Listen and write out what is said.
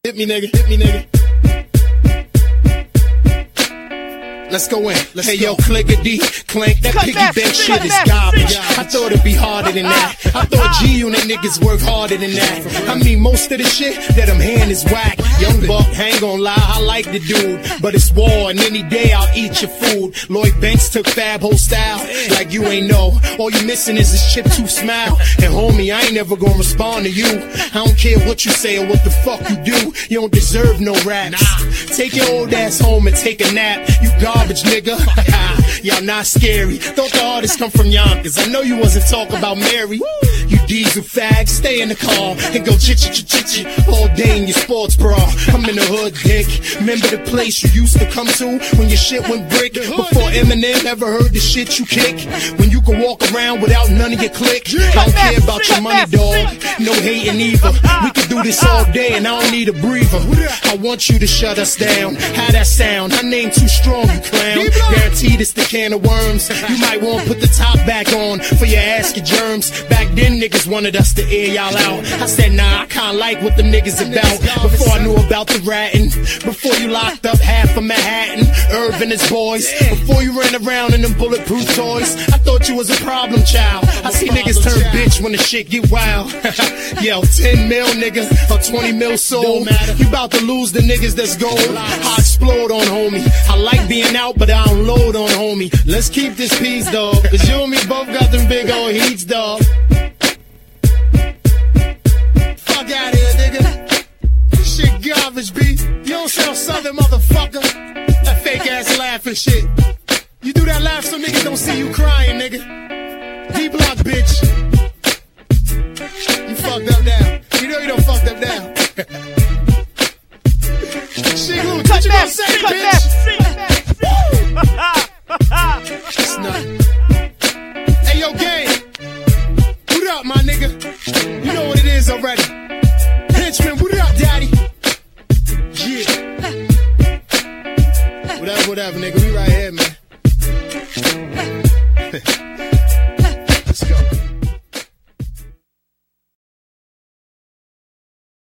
Hit me, nigga. Hit me, nigga. Let's go in. Hey, yo, clickety, clank. That piggyback shit is garbage. I thought it'd be harder than that. I thought G-Unit niggas work harder than that. I mean, most of the shit that I'm hand is whack. Young Buck, ain't gon' lie, I like the dude. But it's war, and any day I'll eat your food. Lloyd Banks took Fab whole style, like you ain't know. All you missing is this chip to smile. And homie, I ain't never gonna respond to you. I don't care what you say or what the fuck you do. You don't deserve no raps. Take your old ass home and take a nap. You garbage, nigga. Y'all not scary. Thought the artists come from Yonkers. I know you wasn't talking about Mary. You diesel fags, stay in the car and go chitchy all day in your sports bra. I'm in the hood, dick. Remember the place you used to come to when your shit went brick? Before Eminem ever heard the shit you kick? When you could walk around without none of your clique? I don't care about your money, dog. No hating either. We could do this all day and I don't need a breather. I want you to shut us down. How that sound? Her name too strong, you clown. Guaranteed it's the can of worms. You might want to put the top back on for your ass get germs. Back then niggas wanted us to air y'all out. I said nah, I kinda like what them niggas about. Before I knew about the ratting, before you locked up half of Manhattan, Irv and his boys, before you ran around in them bulletproof toys. I thought you was a problem child. I see niggas turn bitch when the shit get wild. Yo, 10 mil nigga, or 20 mil sold. You about to lose the niggas that's gold. I explode on homie. I like being out, but I don't load on homie. Let's keep this peace, dog, cause you and me both got them big old heats, dog. Fuck out here, nigga. This shit garbage, B. You don't sound southern, motherfucker. That fake ass laughing shit. You do that laugh so niggas don't see you crying, nigga. D-Block, bitch. You fucked up now. You know you done fucked up now. Shit, what you gonna say, bitch? It's nothing. Hey, yo, gang. What up, my nigga? You know what it is already. Henchman, what up, daddy? Yeah. Whatever, nigga. We right here.